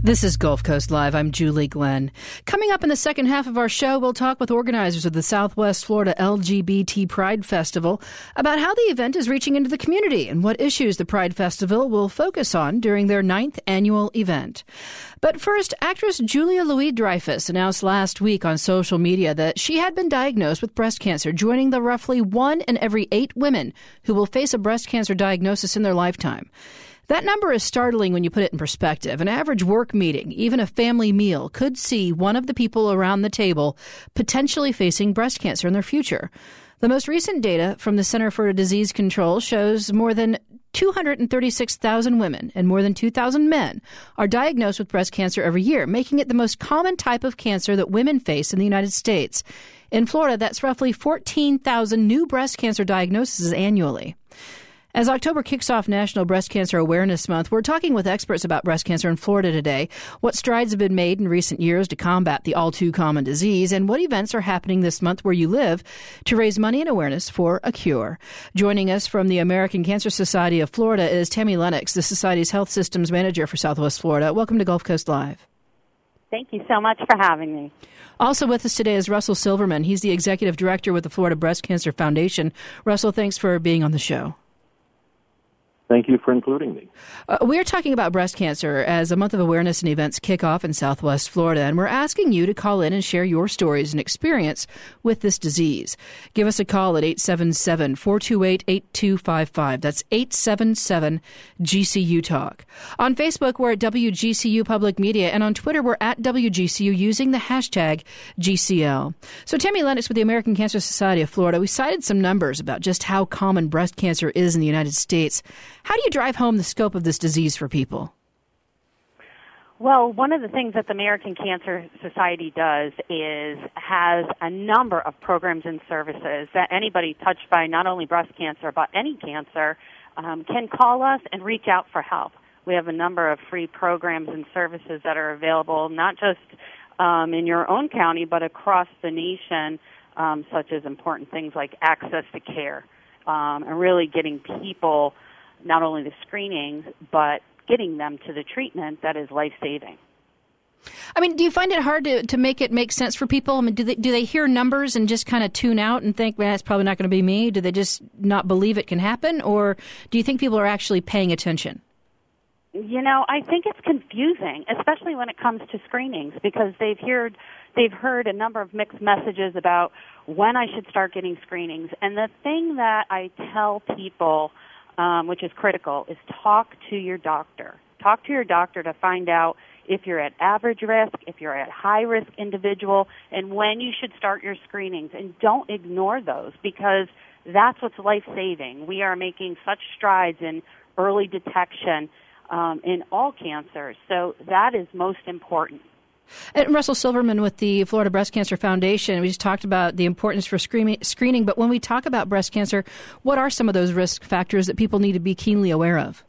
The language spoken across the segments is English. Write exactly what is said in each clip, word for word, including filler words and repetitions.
This is Gulf Coast Live. I'm Julie Glenn. Coming up in the second half of our show, we'll talk with organizers of the Southwest Florida L G B T Pride Festival about how the event is reaching into the community and what issues the Pride Festival will focus on during their ninth annual event. But first, actress Julia Louis-Dreyfus announced last week on social media that she had been diagnosed with breast cancer, joining the roughly one in every eight women who will face a breast cancer diagnosis in their lifetime. That number is startling when you put it in perspective. An average work meeting, even a family meal, could see one of the people around the table potentially facing breast cancer in their future. The most recent data from the Center for Disease Control shows more than two hundred thirty-six thousand women and more than two thousand men are diagnosed with breast cancer every year, making it the most common type of cancer that women face in the United States. In Florida, that's roughly fourteen thousand new breast cancer diagnoses annually. As October kicks off National Breast Cancer Awareness Month, we're talking with experts about breast cancer in Florida today, what strides have been made in recent years to combat the all-too-common disease, and what events are happening this month where you live to raise money and awareness for a cure. Joining us from the American Cancer Society of Florida is Tammy Lennox, the Society's Health Systems Manager for Southwest Florida. Welcome to Gulf Coast Live. Thank you so much for having me. Also with us today is Russell Silverman. He's the Executive Director with the Florida Breast Cancer Foundation. Russell, thanks for being on the show. Thank you for including me. Uh, we are talking about breast cancer as a month of awareness and events kick off in Southwest Florida, and we're asking you to call in and share your stories and experience with this disease. Give us a call at eight seven seven, four two eight, eight two five five. That's eight seven seven, G C U Talk. On Facebook, we're at W G C U Public Media, and on Twitter, we're at W G C U using the hashtag G C L. So Tammy Lennox with the American Cancer Society of Florida, we cited some numbers about just how common breast cancer is in the United States. How do you drive home the scope of this disease for people? Well, one of the things that the American Cancer Society does is has a number of programs and services that anybody touched by not only breast cancer but any cancer um, can call us and reach out for help. We have a number of free programs and services that are available not just um, in your own county but across the nation, um, such as important things like access to care um, and really getting people not only the screenings, but getting them to the treatment that is life-saving. I mean, do you find it hard to, to make it make sense for people? I mean, do they, do they hear numbers and just kind of tune out and think, man, it's probably not going to be me? Do they just not believe it can happen? Or do you think people are actually paying attention? You know, I think it's confusing, especially when it comes to screenings, because they've heard, they've heard a number of mixed messages about when I should start getting screenings. And the thing that I tell people Um, which is critical, is talk to your doctor. Talk to your doctor to find out if you're at average risk, if you're at high-risk individual, and when you should start your screenings. And don't ignore those, because that's what's life-saving. We are making such strides in early detection um, in all cancers, so that is most important. And Russell Silverman with the Florida Breast Cancer Foundation, we just talked about the importance for screening, but when we talk about breast cancer, what are some of those risk factors that people need to be keenly aware of?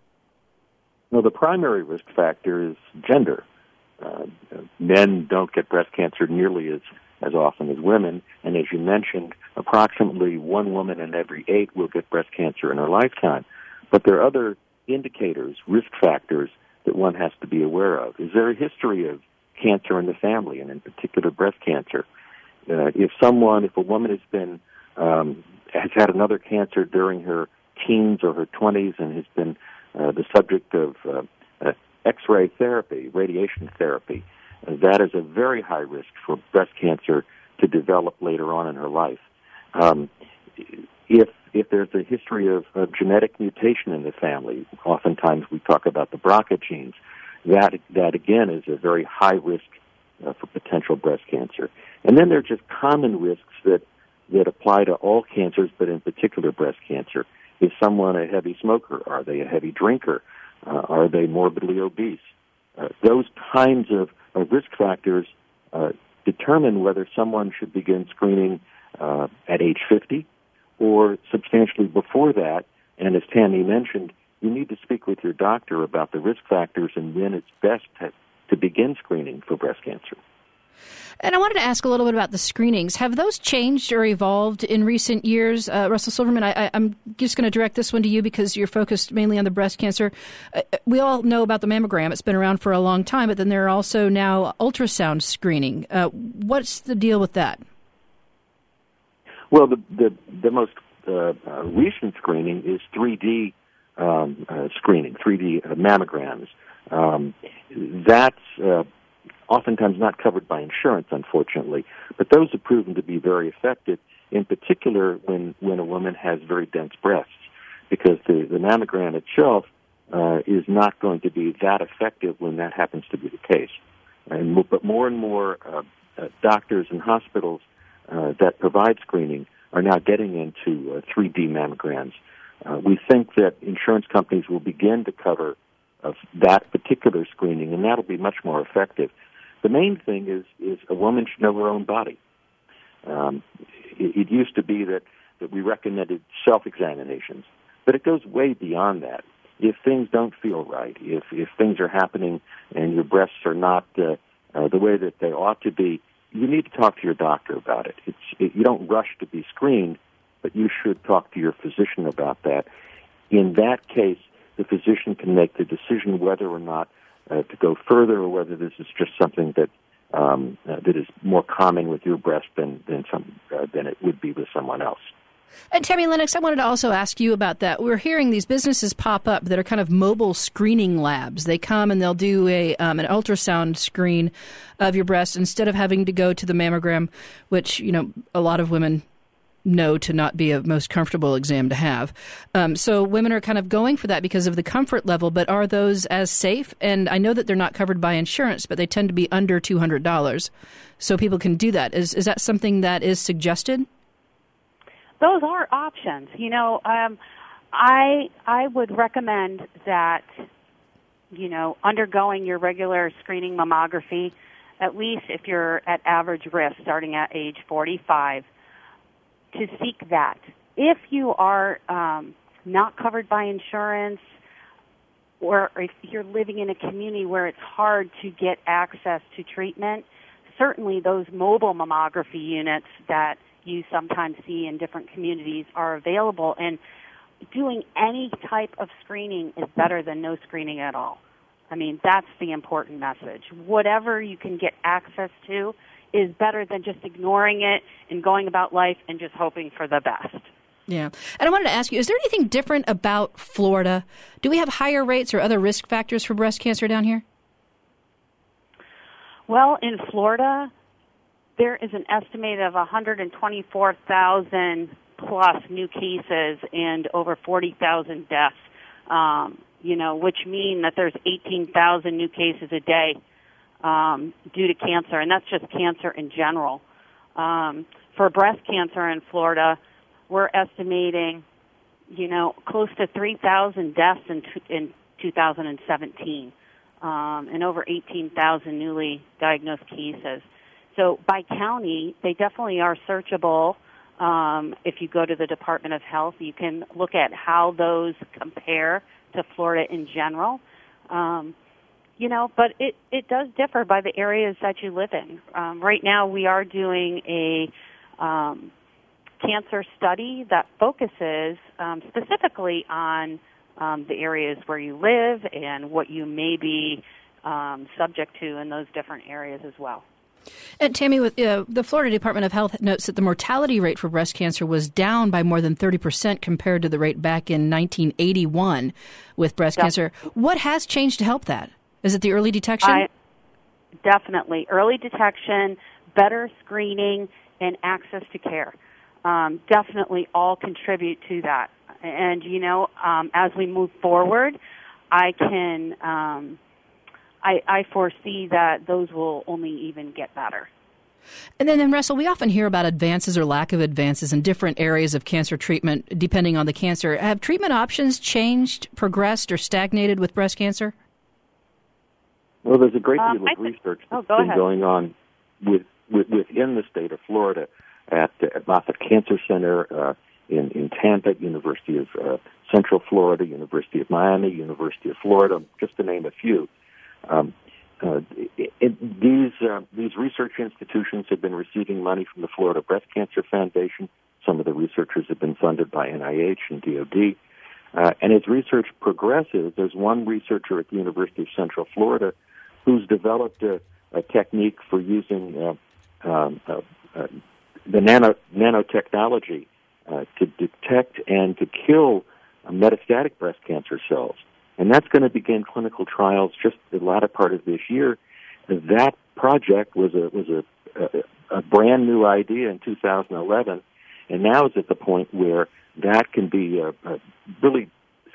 Well, the primary risk factor is gender. Uh, men don't get breast cancer nearly as, as often as women, and as you mentioned, approximately one woman in every eight will get breast cancer in her lifetime. But there are other indicators, risk factors, that one has to be aware of. Is there a history of cancer in the family, and in particular breast cancer? Uh, if someone, if a woman has been, um, has had another cancer during her teens or her twenties and has been uh, the subject of uh, uh, X-ray therapy, radiation therapy, uh, that is a very high risk for breast cancer to develop later on in her life. Um, if if there's a history of, of genetic mutation in the family, oftentimes we talk about the B R C A genes. That, that again, is a very high risk uh, for potential breast cancer. And then there are just common risks that, that apply to all cancers, but in particular breast cancer. Is someone a heavy smoker? Are they a heavy drinker? Uh, are they morbidly obese? Uh, those kinds of, of risk factors uh, determine whether someone should begin screening uh, at age fifty or substantially before that. And as Tammy mentioned, you need to speak with your doctor about the risk factors and when it's best to, to begin screening for breast cancer. And I wanted to ask a little bit about the screenings. Have those changed or evolved in recent years? Uh, Russell Silverman, I, I, I'm just going to direct this one to you because you're focused mainly on the breast cancer. Uh, we all know about the mammogram. It's been around for a long time, but then there are also now ultrasound screening. Uh, what's the deal with that? Well, the the, the most uh, uh, recent screening is three D um, uh, screening, three D uh, mammograms. Um, that's uh, oftentimes not covered by insurance, unfortunately, but those have proven to be very effective, in particular when, when a woman has very dense breasts, because the, the mammogram itself uh, is not going to be that effective when that happens to be the case. And, but more and more uh, uh, doctors and hospitals uh, that provide screening are now getting into uh, three D mammograms. Uh, we think that insurance companies will begin to cover uh, that particular screening, and that'll be much more effective. The main thing is, is a woman should know her own body. Um, it, it used to be that, that we recommended self-examinations, but it goes way beyond that. If things don't feel right, if, if things are happening and your breasts are not uh, uh, the way that they ought to be, you need to talk to your doctor about it. It's, it. You don't rush to be screened, but you should talk to your physician about that. In that case, the physician can make the decision whether or not uh, to go further, or whether this is just something that um, uh, that is more common with your breast than than some uh, than it would be with someone else. And Tammy Lennox, I wanted to also ask you about that. We're hearing these businesses pop up that are kind of mobile screening labs. They come and they'll do a um, an ultrasound screen of your breast instead of having to go to the mammogram, which, you know, a lot of women know to not be a most comfortable exam to have. Um, so women are kind of going for that because of the comfort level, but are those as safe? And I know that they're not covered by insurance, but they tend to be under two hundred dollars. So people can do that. Is, is that something that is suggested? Those are options. You know, um, I I would recommend that, you know, undergoing your regular screening mammography, at least if you're at average risk starting at age forty-five, to seek that. If you are um, not covered by insurance, or if you're living in a community where it's hard to get access to treatment, certainly those mobile mammography units that you sometimes see in different communities are available, and doing any type of screening is better than no screening at all. I mean, that's the important message. Whatever you can get access to is better than just ignoring it and going about life and just hoping for the best. Yeah. And I wanted to ask you, is there anything different about Florida? Do we have higher rates or other risk factors for breast cancer down here? Well, in Florida, there is an estimated of one hundred twenty-four thousand plus new cases and over forty thousand deaths, um, you know, which mean that there's eighteen thousand new cases a day um, due to cancer, and that's just cancer in general. Um, for breast cancer in Florida, we're estimating, you know, close to three thousand deaths in, t- in two thousand seventeen um, and over eighteen thousand newly diagnosed cases. So by county, they definitely are searchable. Um, if you go to the Department of Health, you can look at how those compare to Florida in general. Um, you know, but it, it does differ by the areas that you live in. Um, right now, we are doing a um, cancer study that focuses um, specifically on um, the areas where you live and what you may be um, subject to in those different areas as well. And Tammy, with, uh, the Florida Department of Health notes that the mortality rate for breast cancer was down by more than thirty percent compared to the rate back in nineteen eighty-one with breast Def- cancer. What has changed to help that? Is it the early detection? I, definitely. Early detection, better screening, and access to care. Um, definitely all contribute to that. And, you know, um, as we move forward, I can... Um, I, I foresee that those will only even get better. And then, then, Russell, we often hear about advances or lack of advances in different areas of cancer treatment, depending on the cancer. Have treatment options changed, progressed, or stagnated with breast cancer? Well, there's a great deal um, of th- research oh, that's go been ahead. going on with, with, within the state of Florida at, uh, at Moffitt Cancer Center uh, in, in Tampa, University of uh, Central Florida, University of Miami, University of Florida, just to name a few. Um, uh, it, it, these uh, these research institutions have been receiving money from the Florida Breast Cancer Foundation. Some of the researchers have been funded by N I H and D O D. Uh, and as research progresses, there's one researcher at the University of Central Florida who's developed a, a technique for using uh, um, uh, uh, the nano nanotechnology uh, to detect and to kill uh, metastatic breast cancer cells. And that's going to begin clinical trials just the latter part of this year. That project was a was a, a, a brand new idea in two thousand eleven, and now is at the point where that can be a, a really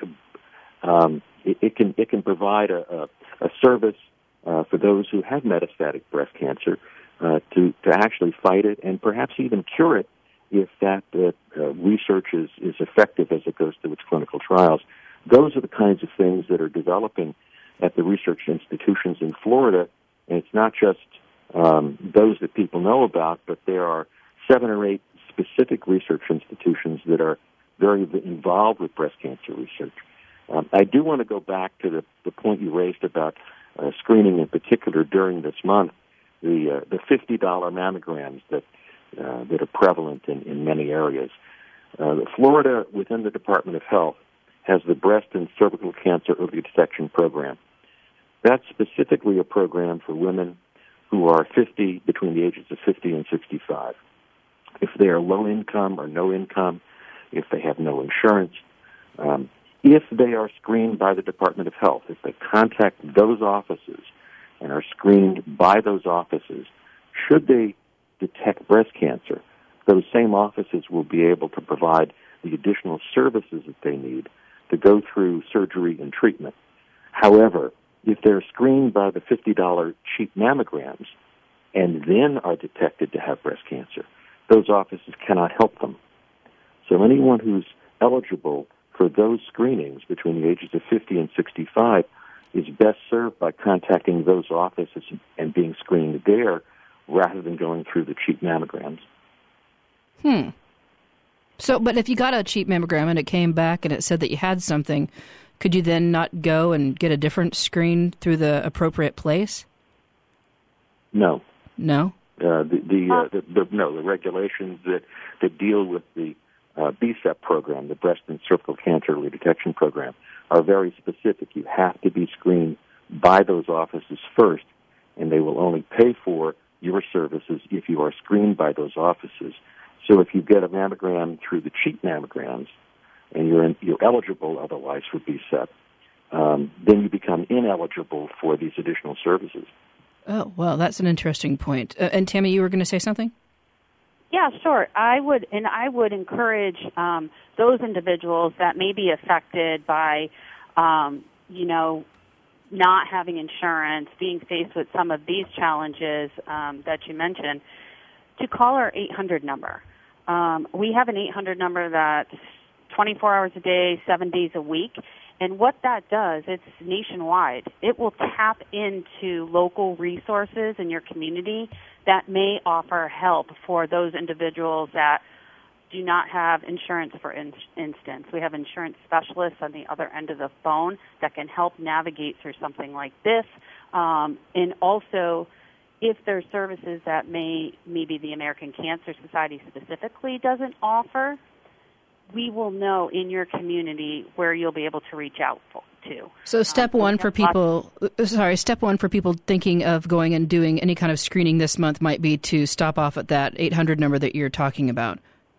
um, it, it can it can provide a, a, a service uh, for those who have metastatic breast cancer uh, to to actually fight it and perhaps even cure it if that uh, uh, research is, is effective as it goes through its clinical trials. Those are the kinds of things that are developing at the research institutions in Florida, and it's not just um, those that people know about, but there are seven or eight specific research institutions that are very involved with breast cancer research. Um, I do want to go back to the, the point you raised about uh, screening in particular during this month, the uh, the fifty dollar mammograms that uh, that are prevalent in, in many areas. Uh, Florida, within the Department of Health, has the Breast and Cervical Cancer Early Detection Program. That's specifically a program for women who are fifty, between the ages of fifty and sixty-five. If they are low income or no income, if they have no insurance, um, if they are screened by the Department of Health, if they contact those offices and are screened by those offices, should they detect breast cancer, those same offices will be able to provide the additional services that they need to go through surgery and treatment. However, if they're screened by the fifty dollar cheap mammograms and then are detected to have breast cancer, those offices cannot help them. So anyone who's eligible for those screenings between the ages of fifty and sixty-five is best served by contacting those offices and being screened there rather than going through the cheap mammograms. Hmm. So, but if you got a cheap mammogram and it came back and it said that you had something, could you then not go and get a different screen through the appropriate place? No. No? Uh, the the, uh, the the no the regulations that that deal with the uh, B C E P program, the Breast and Cervical Cancer Early Detection Program, are very specific. You have to be screened by those offices first, and they will only pay for your services if you are screened by those offices. So if you get a mammogram through the cheap mammograms, and you're in, you're eligible otherwise for B C E P, um, then you become ineligible for these additional services. Oh, well, that's an interesting point. Uh, and Tammy, you were going to say something? Yeah, sure. I would, and I would encourage um, those individuals that may be affected by, um, you know, not having insurance, being faced with some of these challenges um, that you mentioned, to call our eight hundred number. Um, we have an eight hundred number that's twenty-four hours a day, seven days a week. And what that does, it's nationwide. It will tap into local resources in your community that may offer help for those individuals that do not have insurance, for in- instance. We have insurance specialists on the other end of the phone that can help navigate through something like this. Um, and also, if there are services that may maybe the American Cancer Society specifically doesn't offer, we will know in your community where you'll be able to reach out for, to. So step um, one for people, sorry, step one for people thinking of going and doing any kind of screening this month might be to stop off at that eight hundred number that you're talking about.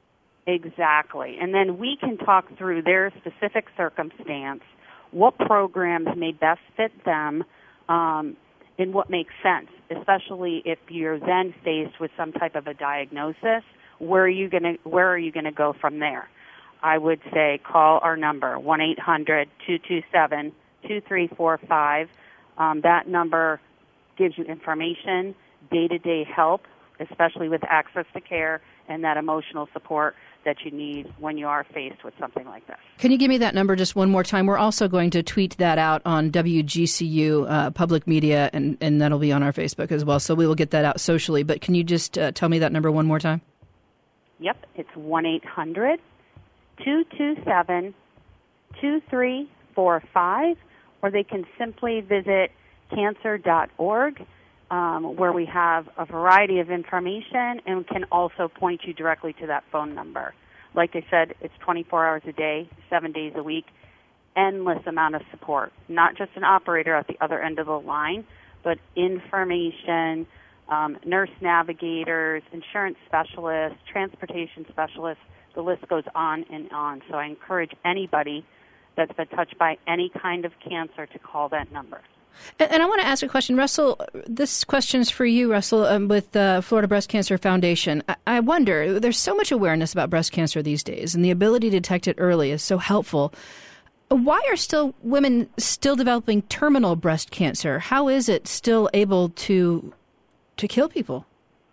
Exactly. And then we can talk through their specific circumstance, what programs may best fit them, um, and what makes sense, especially if you're then faced with some type of a diagnosis. Where are you going to, where are you going to go from there? I would say call our number, one eight hundred two two seven two three four five. Um, that number gives you information, day-to-day help, especially with access to care, and that emotional support that you need when you are faced with something like this. Can you give me that number just one more time? We're also going to tweet that out on W G C U uh, Public Media, and, and that'll be on our Facebook as well, so we will get that out socially. But can you just uh, tell me that number one more time? Yep, it's one eight hundred two two seven two three four five, or they can simply visit cancer dot org, um, where we have a variety of information and can also point you directly to that phone number. Like I said, it's twenty-four hours a day, seven days a week, endless amount of support. Not just an operator at the other end of the line, but information, um, nurse navigators, insurance specialists, transportation specialists. The list goes on and on. So I encourage anybody that's been touched by any kind of cancer to call that number. And, and I want to ask a question. Russell, this question's for you, Russell, um, with the Florida Breast Cancer Foundation. I, I wonder, there's so much awareness about breast cancer these days, and the ability to detect it early is so helpful. Why are still women still developing terminal breast cancer? How is it still able to to kill people?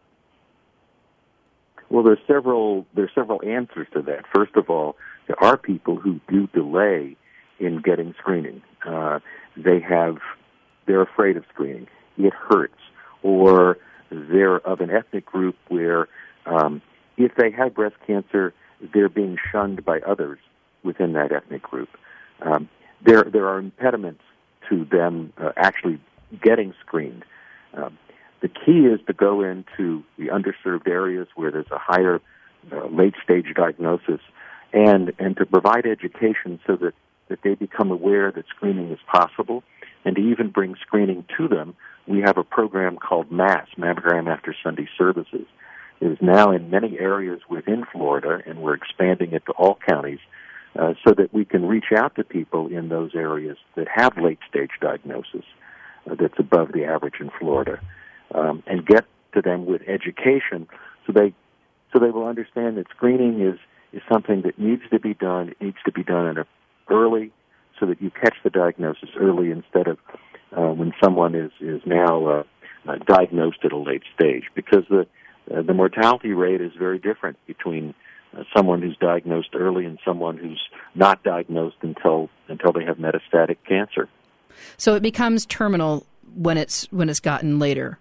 Well, there's several there's several answers to that. First of all, there are people who do delay in getting screening. Uh, they have they're afraid of screening. It hurts, or they're of an ethnic group where um, if they have breast cancer, they're being shunned by others within that ethnic group. Um, there, there are impediments to them uh, actually getting screened. Um, the key is to go into the underserved areas where there's a higher uh, late-stage diagnosis, and and to provide education so that, that they become aware that screening is possible, and to even bring screening to them. We have a program called MASS, Mammogram After Sunday Services. It is now in many areas within Florida, and we're expanding it to all counties, Uh, so that we can reach out to people in those areas that have late-stage diagnosis uh, that's above the average in Florida, um, and get to them with education so they so they will understand that screening is, is something that needs to be done. It needs to be done in a, early so that you catch the diagnosis early instead of uh, when someone is, is now uh, uh, diagnosed at a late stage, because the, uh, the mortality rate is very different between Uh, someone who's diagnosed early and someone who's not diagnosed until until they have metastatic cancer. So it becomes terminal when it's when it's gotten later.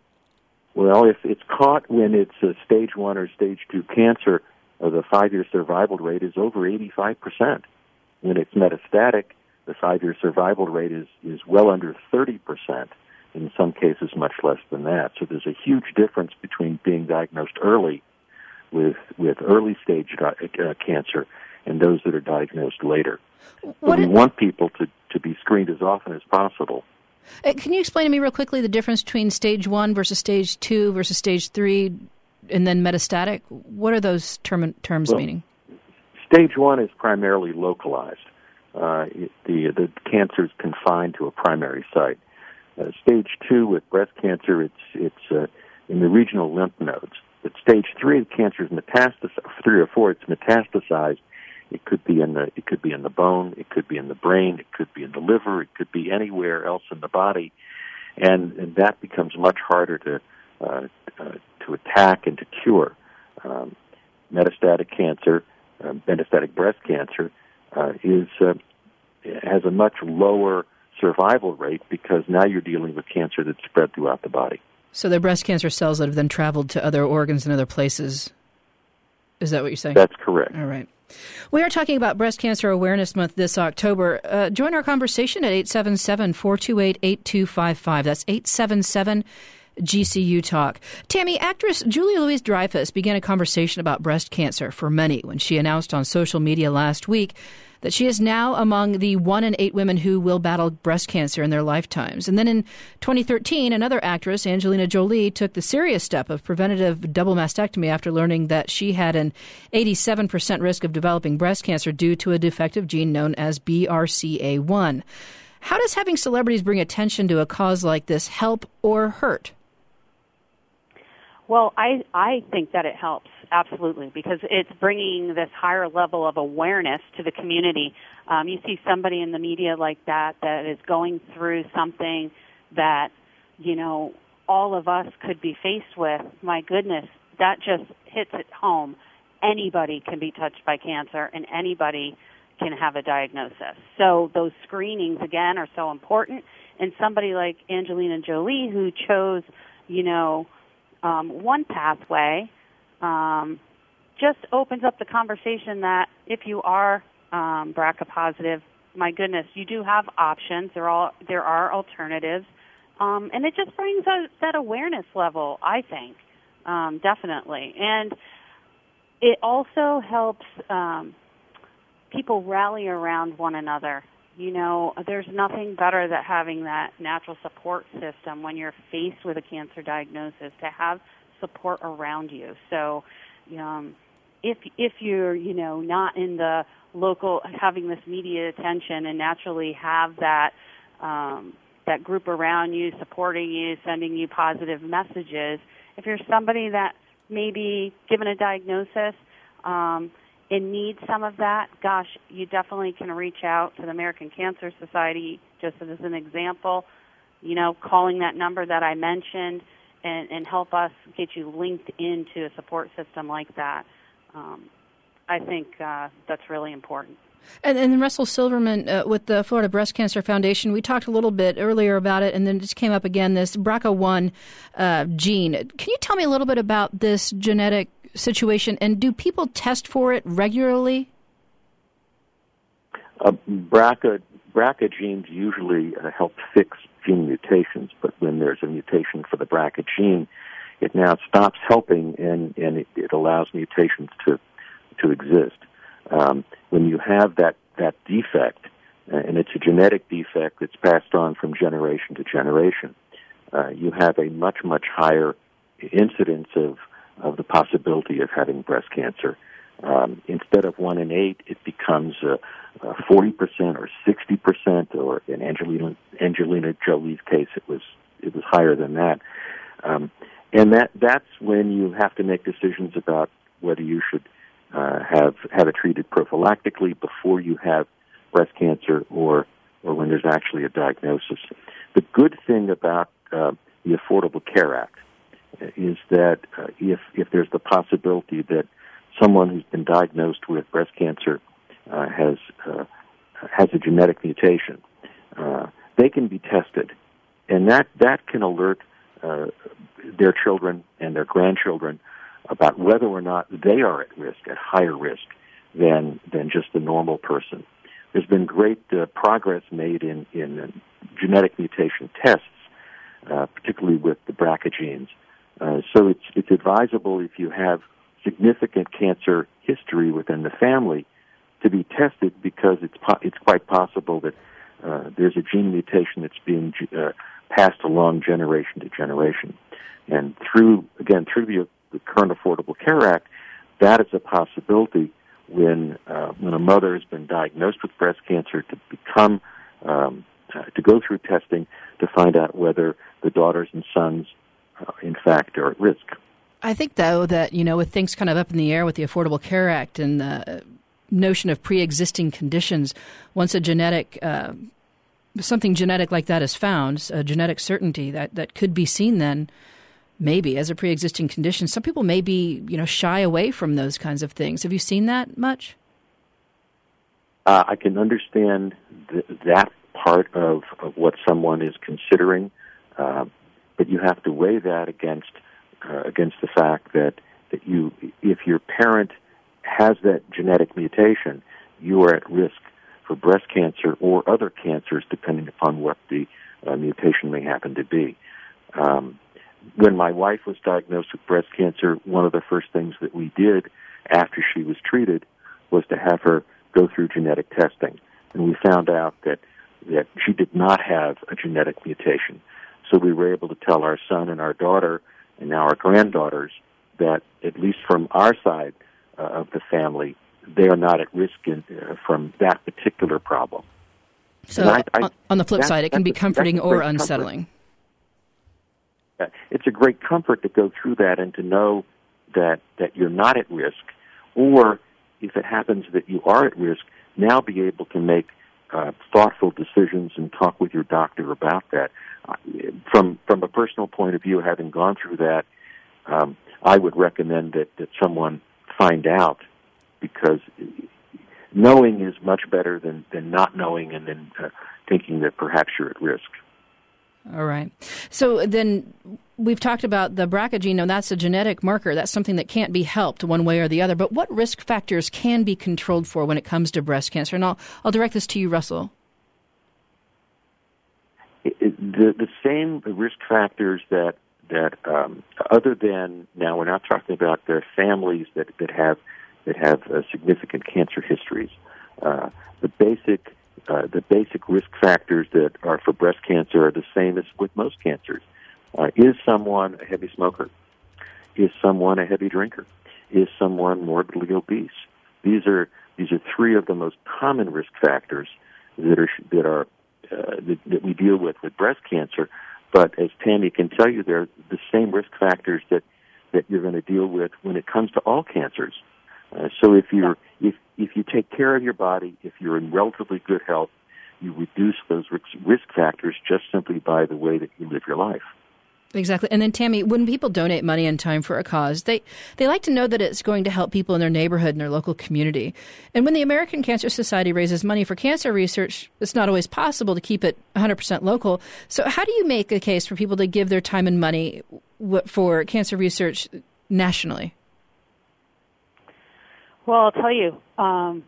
Well, if it's caught when it's a stage one or stage two cancer, uh, the five-year survival rate is over eighty-five percent. When it's metastatic, the five-year survival rate is, is well under thirty percent. In some cases, much less than that. So there's a huge difference between being diagnosed early with with early stage uh, cancer and those that are diagnosed later. So we want people to, to be screened as often as possible. Uh, can you explain to me real quickly the difference between stage one versus stage two versus stage three and then metastatic? What are those term, terms well, meaning? Stage one is primarily localized. Uh, it, the, the cancer is confined to a primary site. Uh, stage two with breast cancer, it's, it's uh, in the regional lymph nodes. At stage three, the cancer is metastasized. Three or four, it's metastasized. It could be in the it could be in the bone. It could be in the brain. It could be in the liver. It could be anywhere else in the body, and, and that becomes much harder to uh, uh, to attack and to cure. Um, metastatic cancer, uh, metastatic breast cancer, uh, is uh, has a much lower survival rate because now you're dealing with cancer that's spread throughout the body. So they're breast cancer cells that have then traveled to other organs and other places. Is that what you're saying? That's correct. All right. We are talking about Breast Cancer Awareness Month this October. Uh, join our conversation at eight seven seven, four two eight, eight two five five. That's eight seven seven G C U Talk. Tammy, actress Julia Louis-Dreyfus began a conversation about breast cancer for many when she announced on social media last week that she is now among the one in eight women who will battle breast cancer in their lifetimes. And then in twenty thirteen, another actress, Angelina Jolie, took the serious step of preventative double mastectomy after learning that she had an eighty-seven percent risk of developing breast cancer due to a defective gene known as B R C A one. How does having celebrities bring attention to a cause like this help or hurt? Well, I, I think that it helps, absolutely, because it's bringing this higher level of awareness to the community. Um, you see somebody in the media like that that is going through something that, you know, all of us could be faced with. My goodness, that just hits it home. Anybody can be touched by cancer, and anybody can have a diagnosis. So those screenings, again, are so important. And somebody like Angelina Jolie, who chose, you know, Um, one pathway, um, just opens up the conversation that if you are um, B R C A positive, my goodness, you do have options. There are there are alternatives. Um, and it just brings a, that awareness level, I think, um, definitely. And it also helps um, people rally around one another. You know, there's nothing better than having that natural support system when you're faced with a cancer diagnosis, to have support around you. So um, if if you're, you know, not in the local, having this media attention and naturally have that um, that group around you supporting you, sending you positive messages, if you're somebody that may be given a diagnosis um, and needs some of that, gosh, you definitely can reach out to the American Cancer Society, just as an example, you know, calling that number that I mentioned and, and help us get you linked into a support system like that. Um, I think uh, that's really important. And, and Russell Silverman uh, with the Florida Breast Cancer Foundation, we talked a little bit earlier about it, and then it just came up again, this B R C A one uh, gene. Can you tell me a little bit about this genetic situation, and do people test for it regularly? Uh, B R C A, B R C A genes usually uh, help fix gene mutations, but when there's a mutation for the B R C A gene, it now stops helping, and, and it, it allows mutations to to exist. Um, when you have that, that defect, uh, and it's a genetic defect that's passed on from generation to generation, uh, you have a much, much higher incidence of, of the possibility of having breast cancer. Um, instead of one in eight, it becomes uh, uh, forty percent or sixty percent, or in Angelina, Angelina Jolie's case, it was it was higher than that. Um, and that that's when you have to make decisions about whether you should Uh, have have it treated prophylactically before you have breast cancer, or or when there's actually a diagnosis. The good thing about uh, the Affordable Care Act is that uh, if if there's the possibility that someone who's been diagnosed with breast cancer uh, has uh, has a genetic mutation, uh, they can be tested, and that that can alert uh, their children and their grandchildren about whether or not they are at risk, at higher risk than than just the normal person. There's been great uh, progress made in, in uh, genetic mutation tests, uh, particularly with the B R C A genes. Uh, so it's it's advisable, if you have significant cancer history within the family, to be tested, because it's po- it's quite possible that uh, there's a gene mutation that's being uh, passed along generation to generation. And through again through the the current Affordable Care Act, that is a possibility when uh, when a mother has been diagnosed with breast cancer, to become um, uh, to go through testing to find out whether the daughters and sons, uh, in fact, are at risk. I think, though, that, you know, with things kind of up in the air with the Affordable Care Act and the notion of pre-existing conditions, once a genetic uh, something genetic like that is found, a genetic certainty that, that could be seen then, maybe as a pre-existing condition, some people may be, you know, shy away from those kinds of things. Have you seen that much? Uh, I can understand th- that part of, of what someone is considering, uh, but you have to weigh that against uh, against the fact that, that you, if your parent has that genetic mutation, you are at risk for breast cancer or other cancers, depending upon what the uh, mutation may happen to be. Um, When my wife was diagnosed with breast cancer, one of the first things that we did after she was treated was to have her go through genetic testing. And we found out that, that she did not have a genetic mutation. So we were able to tell our son and our daughter, and now our granddaughters, that at least from our side uh, of the family, they are not at risk in, uh, from that particular problem. So I, I, on the flip side, it can be comforting or unsettling. Comfort. It's a great comfort to go through that and to know that, that you're not at risk, or if it happens that you are at risk, now be able to make uh, thoughtful decisions and talk with your doctor about that. Uh, from from a personal point of view, having gone through that, um, I would recommend that, that someone find out, because knowing is much better than, than not knowing and then uh, thinking that perhaps you're at risk. All right. So then we've talked about the B R C A gene. Now, that's a genetic marker. That's something that can't be helped one way or the other. But what risk factors can be controlled for when it comes to breast cancer? And I'll, I'll direct this to you, Russell. It, it, the the same risk factors that that um, other than now we're not talking about the families that that have that have uh, significant cancer histories. Uh, the basic uh, the basic risk factors that are for breast cancer are the same as with most cancers. Uh, is someone a heavy smoker? Is someone a heavy drinker? Is someone morbidly obese? These are these are three of the most common risk factors that are that are uh, that, that we deal with with breast cancer. But as Tammy can tell you, they're the same risk factors that, that you're going to deal with when it comes to all cancers. Uh, so if you're if if you take care of your body, if you're in relatively good health, you reduce those risk, risk factors just simply by the way that you live your life. Exactly. And then, Tammy, when people donate money and time for a cause, they, they like to know that it's going to help people in their neighborhood and their local community. And when the American Cancer Society raises money for cancer research, it's not always possible to keep it one hundred percent local. So how do you make a case for people to give their time and money for cancer research nationally? Well, I'll tell you, um,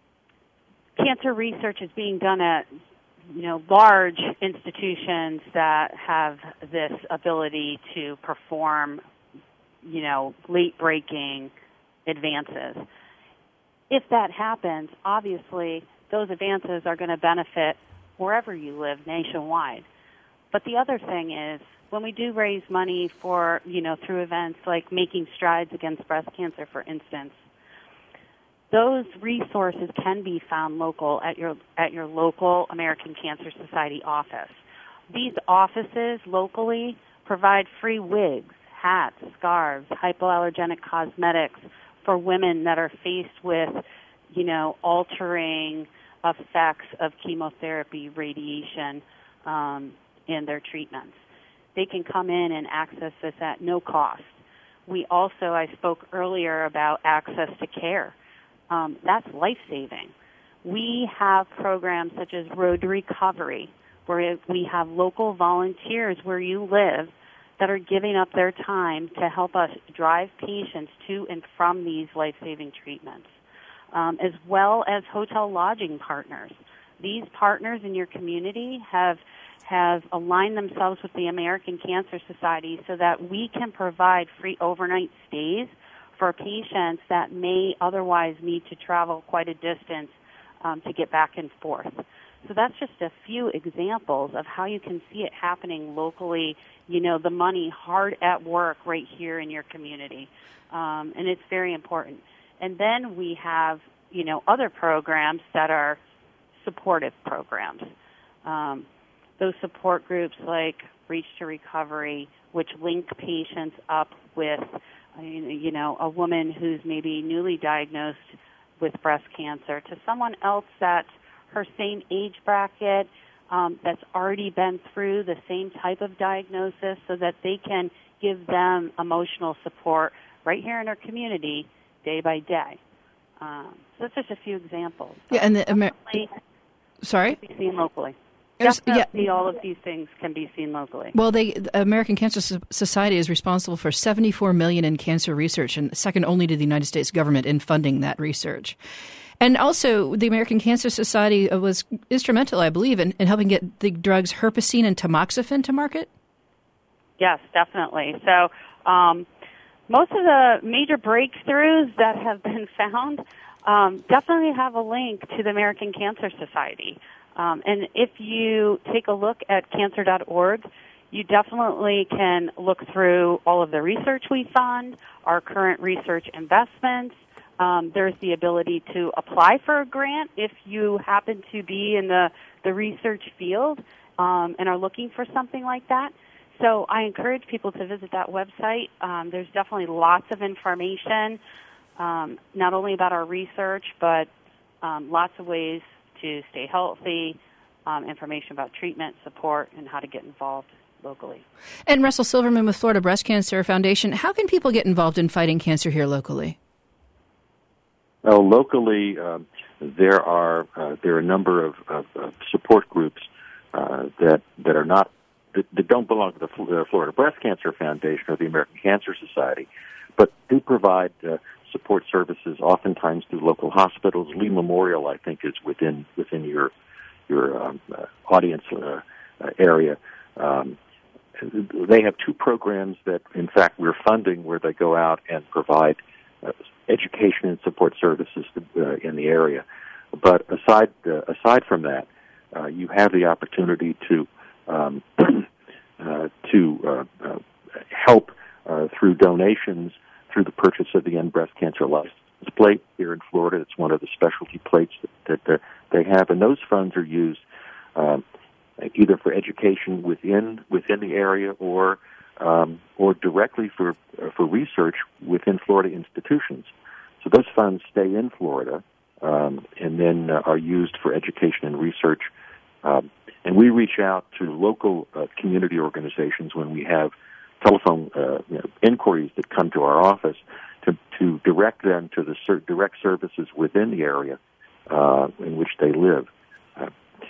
cancer research is being done at you know, large institutions that have this ability to perform, you know, late-breaking advances. If that happens, obviously, those advances are going to benefit wherever you live nationwide. But the other thing is, when we do raise money for, you know, through events like Making Strides Against Breast Cancer, for instance, those resources can be found local at your at your local American Cancer Society office. These offices locally provide free wigs, hats, scarves, hypoallergenic cosmetics for women that are faced with, you know, altering effects of chemotherapy, radiation, um, in their treatments. They can come in and access this at no cost. We also, I spoke earlier about access to care. Um, that's life-saving. We have programs such as Road to Recovery, where we have local volunteers where you live that are giving up their time to help us drive patients to and from these life-saving treatments, um, as well as hotel lodging partners. These partners in your community have have aligned themselves with the American Cancer Society so that we can provide free overnight stays for patients that may otherwise need to travel quite a distance um, to get back and forth. So that's just a few examples of how you can see it happening locally, you know, the money hard at work right here in your community. Um, and it's very important. And then we have, you know, other programs that are supportive programs. Um, those support groups like Reach to Recovery, which link patients up with you know, a woman who's maybe newly diagnosed with breast cancer to someone else that's her same age bracket, um, that's already been through the same type of diagnosis so that they can give them emotional support right here in our community day by day. Um, so that's just a few examples. Yeah, and the Amer- Sorry? Be seen locally. There's, Definitely, yeah. all of these things can be seen locally. Well, they, the American Cancer Society is responsible for seventy-four million dollars in cancer research, and second only to the United States government in funding that research. And also, the American Cancer Society was instrumental, I believe, in, in helping get the drugs Herpesine and Tamoxifen to market. Yes, definitely. So, um, most of the major breakthroughs that have been found um, definitely have a link to the American Cancer Society. Um, and if you take a look at cancer dot org, you definitely can look through all of the research we fund, our current research investments. Um, there's the ability to apply for a grant if you happen to be in the, the research field um, and are looking for something like that. So I encourage people to visit that website. Um, there's definitely lots of information, um, not only about our research, but um, lots of ways to stay healthy, um, information about treatment, support, and how to get involved locally. And Russell Silverman with Florida Breast Cancer Foundation, how can people get involved in fighting cancer here locally? Well, locally, uh, there are uh, there are a number of, of, of support groups uh, that that are not that, that don't belong to the Florida Breast Cancer Foundation or the American Cancer Society, but do provide uh, support services, oftentimes through local hospitals. Lee Memorial, I think, is within within your your um, uh, audience uh, uh, area. Um, they have two programs that, in fact, we're funding where they go out and provide uh, education and support services to, uh, in the area. But aside uh, aside from that, uh, you have the opportunity to um, uh, to uh, uh, help uh, through donations, through the purchase of the End Breast Cancer License Plate here in Florida. It's one of the specialty plates that, that uh, they have, and those funds are used um, either for education within within the area or um, or directly for uh, for research within Florida institutions. So those funds stay in Florida. Um, and then uh, are used for education and research. Um, and we reach out to local uh, community organizations when we have telephone uh, you know, inquiries that come to our office to, to direct them to the ser- direct services within the area uh, in which they live. Uh,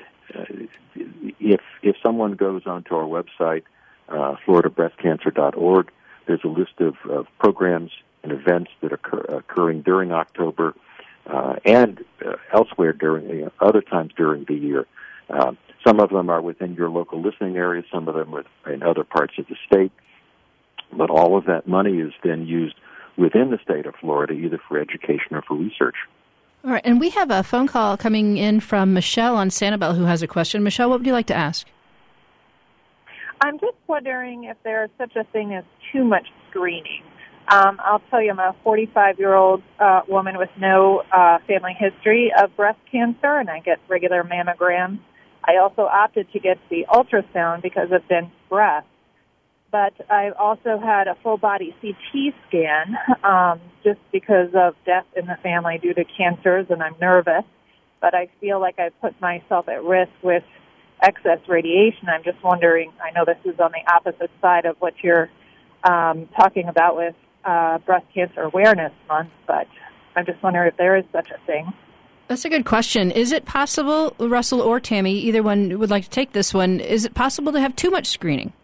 if if someone goes onto our website, uh, florida breast cancer dot org, there's a list of, of programs and events that are occur- occurring during October. Uh, and uh, elsewhere during you know, other times during the year. Uh, some of them are within your local listening area, some of them are in other parts of the state. But all of that money is then used within the state of Florida, either for education or for research. All right, and we have a phone call coming in from Michelle on Sanibel who has a question. Michelle, what would you like to ask? I'm just wondering if there is such a thing as too much screening. Um, I'll tell you, I'm a forty-five-year-old uh, woman with no uh, family history of breast cancer, and I get regular mammograms. I also opted to get the ultrasound because of dense breast. But I've also had a full-body C T scan um, just because of death in the family due to cancers, and I'm nervous. But I feel like I've put myself at risk with excess radiation. I'm just wondering, I know this is on the opposite side of what you're um, talking about with Uh, Breast Cancer Awareness Month, but I'm just wondering if there is such a thing. That's a good question. Is it possible, Russell or Tammy, either one would like to take this one, is it possible to have too much screening?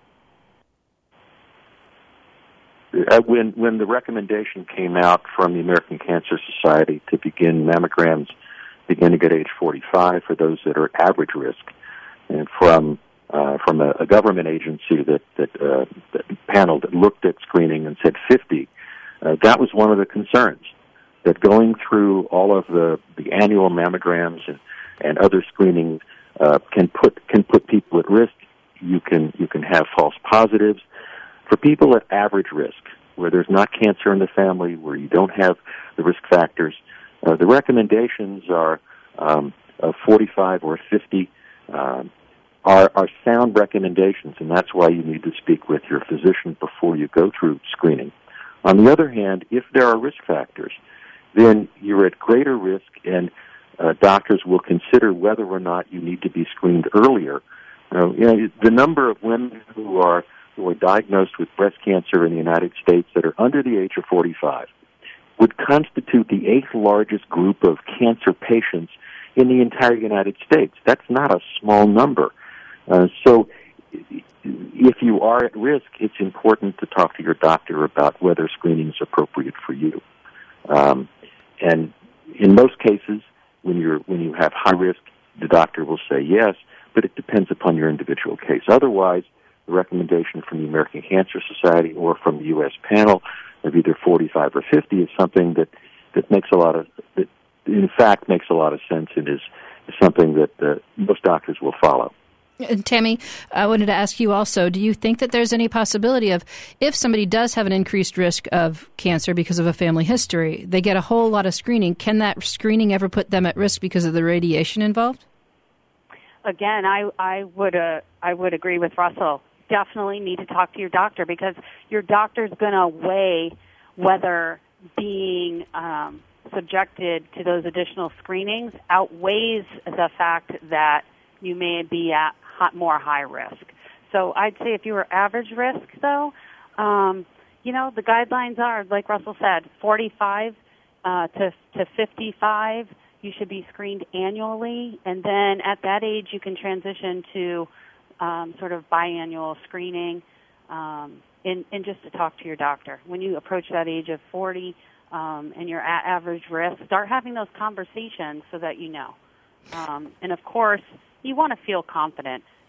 Uh, when when the recommendation came out from the American Cancer Society to begin mammograms beginning at age forty-five for those that are at average risk, and from Uh, from a, a government agency that that, uh, that panel that looked at screening and said fifty. Uh, that was one of the concerns, that going through all of the, the annual mammograms and, and other screening uh, can put can put people at risk. You can you can have false positives. For people at average risk, where there's not cancer in the family, where you don't have the risk factors, uh, the recommendations are um, of forty-five or fifty. Um, Are, are sound recommendations, and that's why you need to speak with your physician before you go through screening. On the other hand, if there are risk factors, then you're at greater risk, and uh, doctors will consider whether or not you need to be screened earlier. Uh, you know, the number of women who are who are diagnosed with breast cancer in the United States that are under the age of forty-five would constitute the eighth largest group of cancer patients in the entire United States. That's not a small number. Uh, so if you are at risk, it's important to talk to your doctor about whether screening is appropriate for you. Um, and in most cases, when you're when you have high risk, the doctor will say yes, but it depends upon your individual case. Otherwise, the recommendation from the American Cancer Society or from the U S panel of either forty-five or fifty is something that, that makes a lot of that in fact makes a lot of sense and is, is something that uh, most doctors will follow. And Tammy, I wanted to ask you also, do you think that there's any possibility of, if somebody does have an increased risk of cancer because of a family history, they get a whole lot of screening, can that screening ever put them at risk because of the radiation involved? Again, I, I would uh, I would agree with Russell. Definitely need to talk to your doctor, because your doctor's going to weigh whether being um, subjected to those additional screenings outweighs the fact that you may be at more high risk. So I'd say if you were average risk, though, um, you know, the guidelines are, like Russell said, forty-five uh, to, to fifty-five, you should be screened annually. And then at that age, you can transition to um, sort of biannual screening um, and, and just to talk to your doctor. When you approach that age of forty um, and you're at average risk, start having those conversations so that you know. Um, and, of course, you want to feel confident.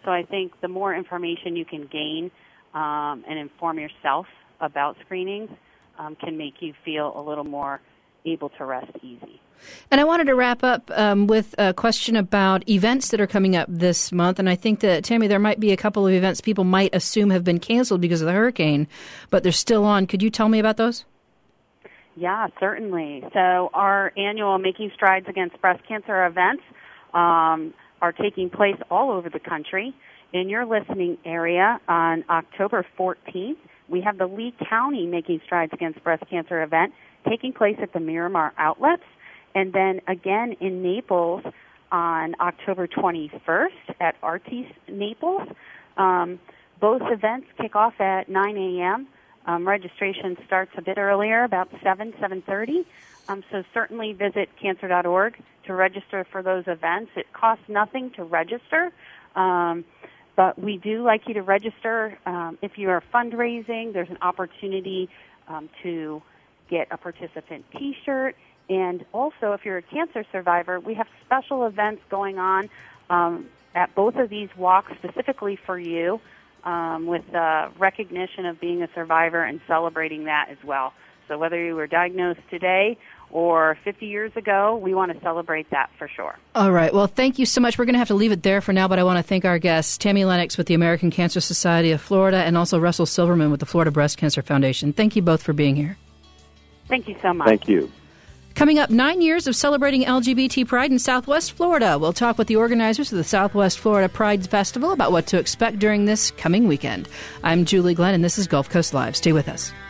So I think the more information you can gain um, and inform yourself about screenings um, can make you feel a little more able to rest easy. And I wanted to wrap up um, with a question about events that are coming up this month. And I think that, Tammy, there might be a couple of events people might assume have been canceled because of the hurricane, but they're still on. Could you tell me about those? Yeah, certainly. So our annual Making Strides Against Breast Cancer events um, are taking place all over the country. In your listening area on October fourteenth, we have the Lee County Making Strides Against Breast Cancer event taking place at the Miramar Outlets. And then again in Naples on October twenty-first at Artis Naples. Um, both events kick off at nine a.m. Um, registration starts a bit earlier, about seven, seven thirty. Um, so certainly visit cancer dot org to register for those events. It costs nothing to register, um, but we do like you to register. Um, if you are fundraising, there's an opportunity um, to get a participant T-shirt. And also, if you're a cancer survivor, we have special events going on um, at both of these walks specifically for you um, with uh, recognition of being a survivor and celebrating that as well. So whether you were diagnosed today or fifty years ago, we want to celebrate that for sure. All right. Well, thank you so much. We're going to have to leave it there for now, but I want to thank our guests, Tammy Lennox with the American Cancer Society of Florida and also Russell Silverman with the Florida Breast Cancer Foundation. Thank you both for being here. Thank you so much. Thank you. Coming up, nine years of celebrating L G B T Pride in Southwest Florida. We'll talk with the organizers of the Southwest Florida Pride Festival about what to expect during this coming weekend. I'm Julie Glenn, and this is Gulf Coast Live. Stay with us.